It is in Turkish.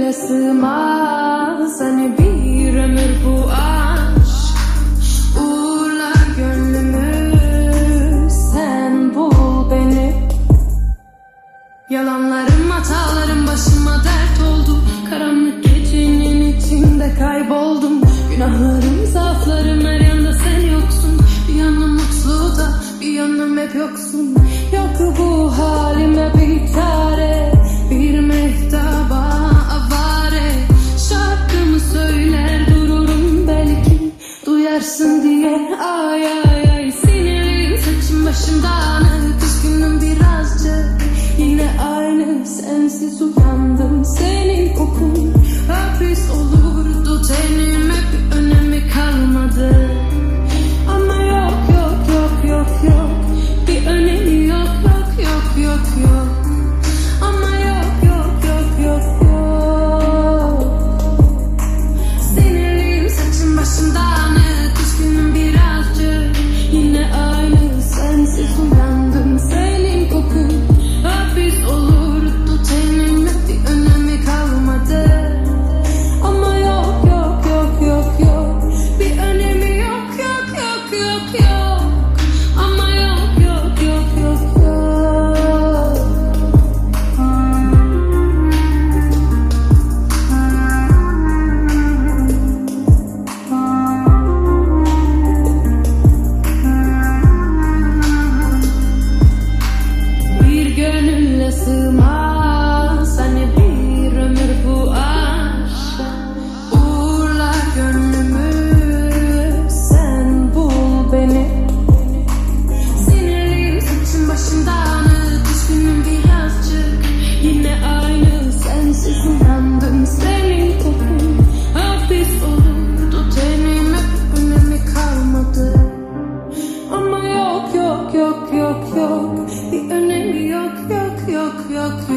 gönülle sığmaz. Hani bir ömür bu aşk uğurlar gönlümü, sen bul beni. Yalanlarım, hatalarım başıma dert oldu. Karanlık gecenin içinde kayboldum. Günahlarım, zaaflarım, her yanda sen yoksun. Bir yanım mutlu da bir yanım hep yoksun. Yok bu halime bir çare, bir mehtaba avare. Şarkımı söyler dururum, belki duyarsın diye. Ay ay ay, sinirliyim, saçım başım dağınık, üzgünüm birazcık. Yine aynı, sensiz uyandım, senin kokun hapis olurdu tenime, bir önemi kalmadı. Ama yok yok yok yok yok, bir önemi yok yok yok yok yok. Ama yok yok yok yok yok. Sinirliyim, saçım başım dağınık, üzgünüm birazcık. Yine aynı, sensiz uyandım, senin kokun hapis olurdu tenime, bir önemi kalmadı. Ama yok yok yok yok yok, bir önemi yok yok yok yok yok. Ama yok yok yok yok yok. Bir gönülle sığmaz, hani bir ömür bu aşk uğurlar gönlümü, sen bul beni. Sinirliyim, saçım başım dağınık, üzgünüm birazcık. Yine aynı, sensiz uyandım, senin kokun hapis olurdu tenime, bir önemi kalmadı. Ama yok yok yok yok yok, bir önemi yok yok yok yok yok.